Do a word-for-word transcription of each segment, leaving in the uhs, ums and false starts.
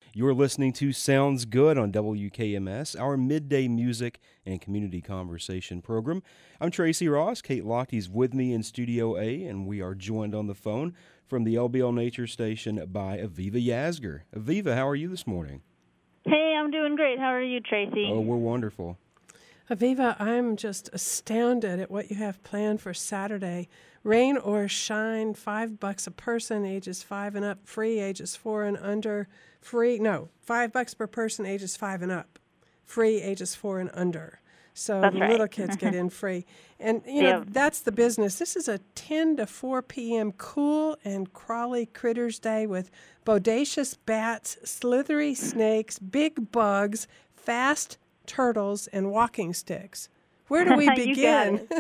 You're listening to Sounds Good on W K M S, our midday music and community conversation program. I'm Tracy Ross. Kate Lochtey's with me in Studio A, and we are joined on the phone from the L B L Nature Station by Aviva Yasgur. Aviva, how are you this morning? Hey, I'm doing great. How are you, Tracy? Oh, we're wonderful. Aviva, I'm just astounded at what you have planned for Saturday. Rain or shine, five bucks a person, ages five and up, free, ages four and under, free, no, five bucks per person, ages five and up, free, ages four and under. So That's the right. little kids get in free. And, you know, Yep. that's the business. This is a ten to four p.m. cool and crawly critters day with bodacious bats, slithery snakes, big bugs, fast turtles, and walking sticks. Where do we You got begin?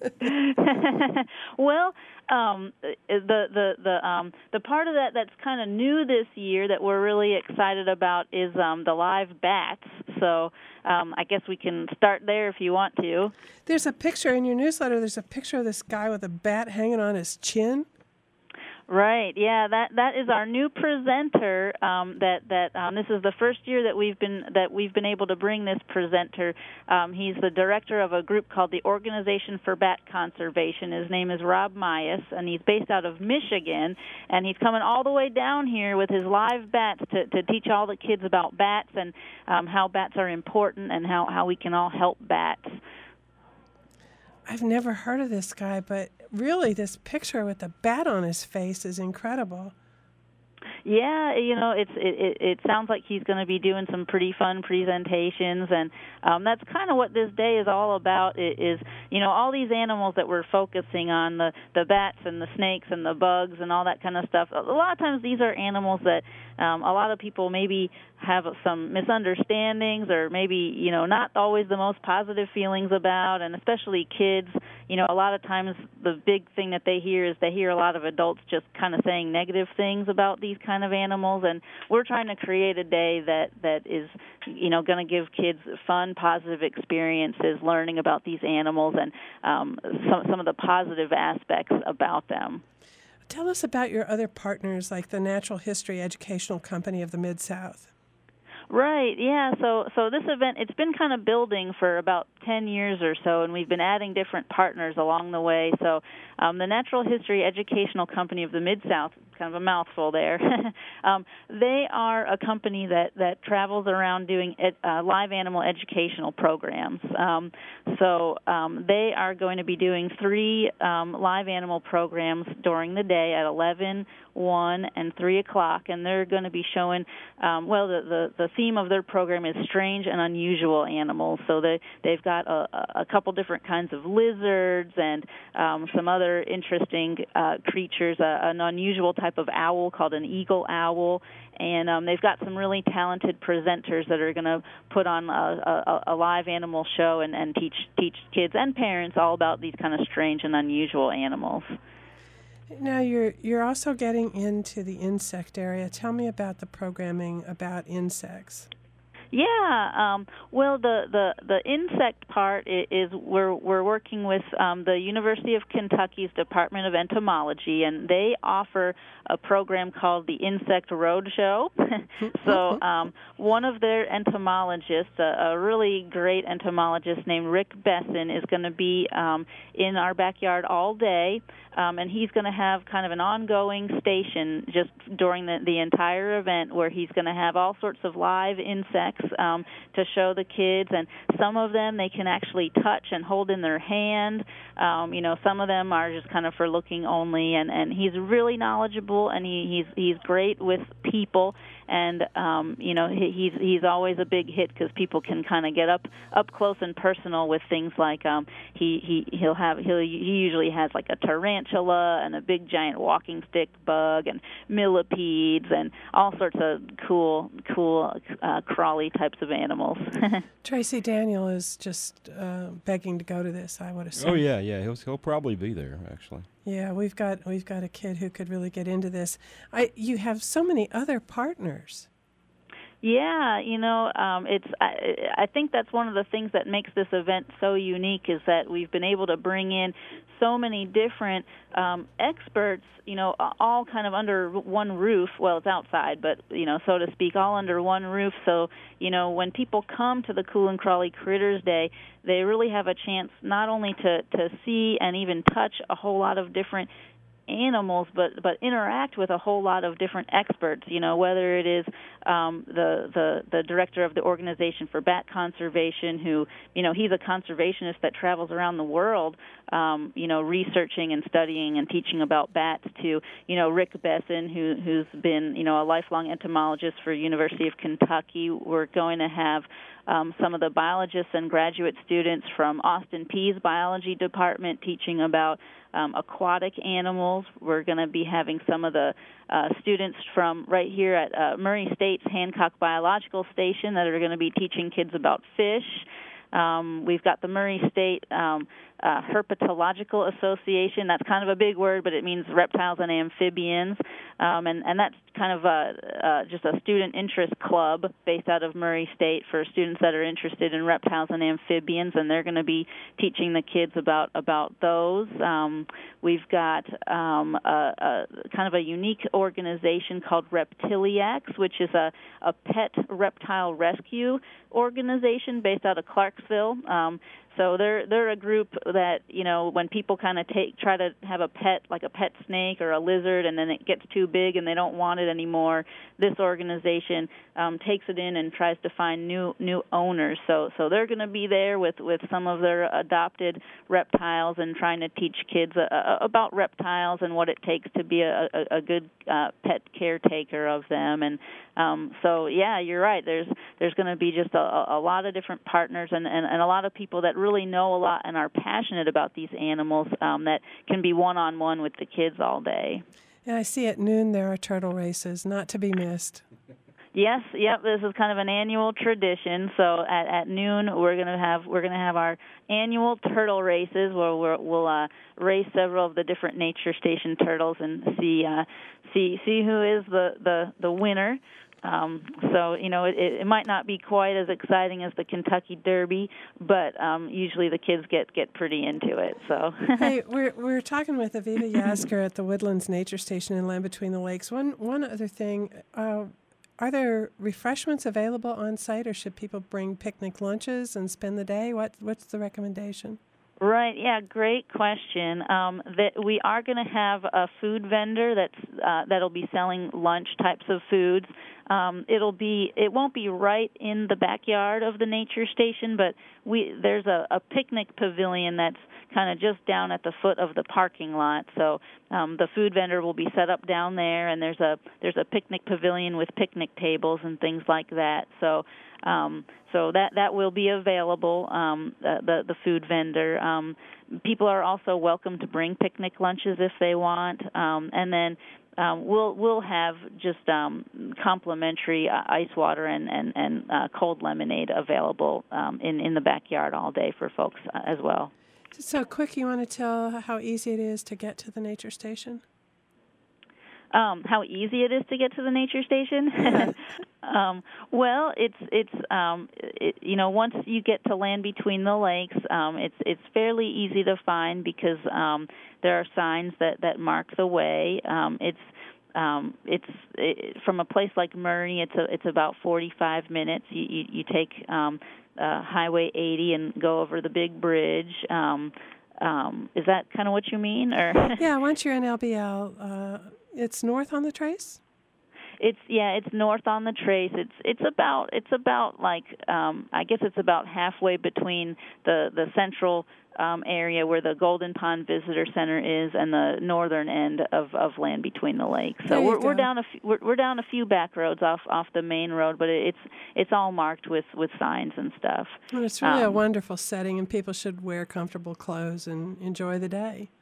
it. Well, um, the the the um, the part of that that's kind of new this year that we're really excited about is um, the live bats. So um, I guess we can start there if you want to. There's a picture in your newsletter. There's a picture of this guy with a bat hanging on his chin. Right. Yeah. That that is our new presenter. Um, that that um, this is the first year that we've been that we've been able to bring this presenter. Um, he's the director of a group called the Organization for Bat Conservation. His name is Rob Myas, and he's based out of Michigan. And he's coming all the way down here with his live bats to, to teach all the kids about bats and um, how bats are important and how, how we can all help bats. I've never heard of this guy, but really this picture with the bat on his face is incredible. Yeah, you know, it's it, it, it sounds like he's going to be doing some pretty fun presentations, and um, that's kind of what this day is all about. It is, you know, all these animals that we're focusing on, the the bats and the snakes and the bugs and all that kind of stuff. A lot of times these are animals that um, a lot of people maybe have some misunderstandings or maybe, you know, not always the most positive feelings about, and especially kids. You know, a lot of times the big thing that they hear is they hear a lot of adults just kind of saying negative things about these kind of animals, and we're trying to create a day that, that is, you know, going to give kids fun, positive experiences learning about these animals and um, some, some of the positive aspects about them. Tell us about your other partners like the Natural History Educational Company of the Mid-South. Right, yeah. So so this event, it's been kind of building for about ten years or so, and we've been adding different partners along the way. So um, the Natural History Educational Company of the Mid-South, kind of a mouthful there, um, they are a company that, that travels around doing ed, uh, live animal educational programs. Um, so um, they are going to be doing three um, live animal programs during the day at eleven, one, and three o'clock, and they're going to be showing, um, well, the, the, the theme of their program is strange and unusual animals. So they, they've got a, a couple different kinds of lizards and um, some other interesting uh, creatures, uh, an unusual type of owl called an eagle owl, and um, they've got some really talented presenters that are going to put on a, a, a live animal show and, and teach, teach kids and parents all about these kind of strange and unusual animals. Now, you're you're also getting into the insect area. Tell me about the programming about insects. Yeah, um, well, the, the, the insect part is, is we're we're working with um, the University of Kentucky's Department of Entomology, and they offer a program called the Insect Roadshow. So um, one of their entomologists, a, a really great entomologist named Rick Besson, is going to be um, in our backyard all day, um, and he's going to have kind of an ongoing station just during the, the entire event where he's going to have all sorts of live insects Um, to show the kids, and some of them they can actually touch and hold in their hand. Um, you know, some of them are just kind of for looking only, and, and he's really knowledgeable, and he, he's he's great with people, and um, you know he, he's he's always a big hit because people can kind of get up up close and personal with things like um, he he he'll have he'll he usually has like a tarantula and a big giant walking stick bug and millipedes and all sorts of cool cool uh, crawly types of animals. Tracy Daniel is just uh, begging to go to this, I would assume. Oh, yeah, yeah. He'll, he'll probably be there, actually. Yeah, we've got we've got a kid who could really get into this. I you have so many other partners. Yeah, you know, um, it's. I, I think that's one of the things that makes this event so unique is that we've been able to bring in so many different um, experts, you know, all kind of under one roof. Well, it's outside, but, you know, so to speak, all under one roof. So, you know, when people come to the Cool and Crawly Critters Day, they really have a chance not only to, to see and even touch a whole lot of different animals, but but interact with a whole lot of different experts. You know, whether it is um, the the the director of the Organization for Bat Conservation, who you know he's a conservationist that travels around the world, um, you know, researching and studying and teaching about bats. To you know Rick Besson, who who's been you know a lifelong entomologist for University of Kentucky. We're going to have Um, some of the biologists and graduate students from Austin Peay's biology department teaching about um, aquatic animals. We're going to be having some of the uh, students from right here at uh, Murray State's Hancock Biological Station that are going to be teaching kids about fish. Um, we've got the Murray State um, uh, Herpetological Association. That's kind of a big word, but it means reptiles and amphibians. Um, and, and that's kind of a, uh, just a student interest club based out of Murray State for students that are interested in reptiles and amphibians, and they're going to be teaching the kids about, about those. Um, we've got um, a, a kind of a unique organization called Reptiliacs, which is a, a pet reptile rescue organization based out of Clarksville. Um, So they're they're a group that, you know, when people kind of take try to have a pet, like a pet snake or a lizard, and then it gets too big and they don't want it anymore, this organization um, takes it in and tries to find new new owners. So so they're going to be there with, with some of their adopted reptiles and trying to teach kids uh, about reptiles and what it takes to be a, a, a good uh, pet caretaker of them. And um, so, yeah, you're right. There's there's going to be just a, a lot of different partners and, and, and a lot of people that really know a lot and are passionate about these animals um, that can be one-on-one with the kids all day. Yeah, I see at noon there are turtle races, not to be missed. Yes, yep. This is kind of an annual tradition. So at, at noon, we're gonna have we're gonna have our annual turtle races, where we're, we'll uh, race several of the different nature station turtles and see uh, see see who is the the, the winner. Um, so, you know, it, it might not be quite as exciting as the Kentucky Derby, but um, usually the kids get, get pretty into it. So, hey, we're we're talking with Aviva Yasker at the Woodlands Nature Station in Land Between the Lakes. One one other thing, uh, are there refreshments available on site, or should people bring picnic lunches and spend the day? What what's the recommendation? Right, yeah, great question. Um, that we are going to have a food vendor that's uh, that'll be selling lunch types of foods. Um, it'll be it won't be right in the backyard of the nature station, but we there's a, a picnic pavilion that's kind of just down at the foot of the parking lot. So um, the food vendor will be set up down there, and there's a there's a picnic pavilion with picnic tables and things like that. So. Um, so that that will be available, um, the, the the food vendor. Um, people are also welcome to bring picnic lunches if they want, um, and then um, we'll we'll have just um, complimentary uh, ice water and and, and uh, cold lemonade available um, in in the backyard all day for folks uh, as well. So quick, you want to tell how easy it is to get to the nature station? Um, how easy it is to get to the nature station? um, well, it's it's um, it, you know once you get to Land Between the Lakes, um, it's it's fairly easy to find because um, there are signs that, that mark the way. Um, it's um, it's it, from a place like Murray, it's a, it's about forty-five minutes. You you, you take um, uh, Highway eighty and go over the big bridge. Um, um, is that kind of what you mean? Or yeah, once you're in L B L. Uh It's north on the trace? It's yeah, it's north on the trace. It's it's about it's about like um, I guess it's about halfway between the the central um, area where the Golden Pond Visitor Center is and the northern end of, of Land Between the Lakes. So we're go. we're down a few, we're, we're down a few back roads off off the main road, but it's it's all marked with, with signs and stuff. Well, it's really um, a wonderful setting, and people should wear comfortable clothes and enjoy the day.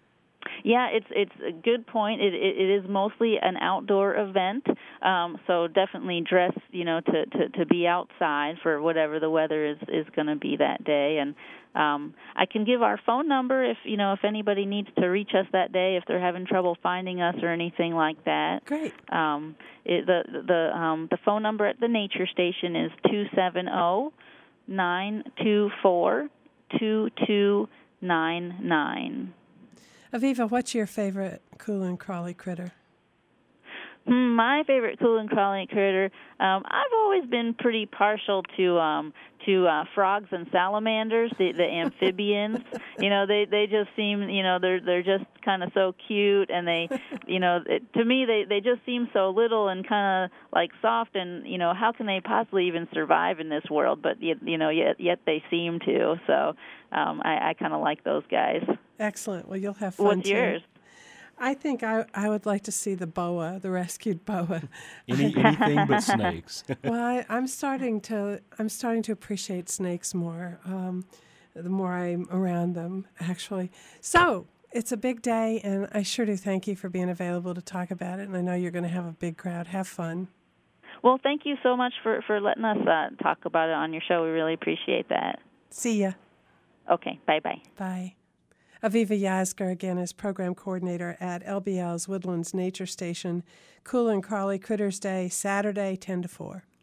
Yeah, it's it's a good point. It it, it is mostly an outdoor event, um, so definitely dress, you know, to, to, to be outside for whatever the weather is, is going to be that day. And um, I can give our phone number if you know if anybody needs to reach us that day, if they're having trouble finding us or anything like that. Great. Um, it, the the um, the phone number at the Nature Station is two seven zero nine two four two two nine nine. Aviva, what's your favorite cool and crawly critter? My favorite cool and crawly critter, um, I've always been pretty partial to um, to uh, frogs and salamanders, the, the amphibians. you know, they, they just seem, you know, they're they're just kind of so cute, and they, you know, it, to me they, they just seem so little and kind of like soft, and you know, how can they possibly even survive in this world? But you, you know, yet yet they seem to. So um, I, I kind of like those guys. Excellent. Well, you'll have fun. What's too. yours? I think I I would like to see the boa, the rescued boa. Any, anything but snakes. Well, I, I'm starting to I'm starting to appreciate snakes more. Um, the more I'm around them, actually. So it's a big day, and I sure do thank you for being available to talk about it. And I know you're going to have a big crowd. Have fun. Well, thank you so much for for letting us uh, talk about it on your show. We really appreciate that. See ya. Okay. Bye bye. Bye. Aviva Yazgar, again, is program coordinator at L B L's Woodlands Nature Station. Cool and Crawly Critters Day, Saturday, ten to four.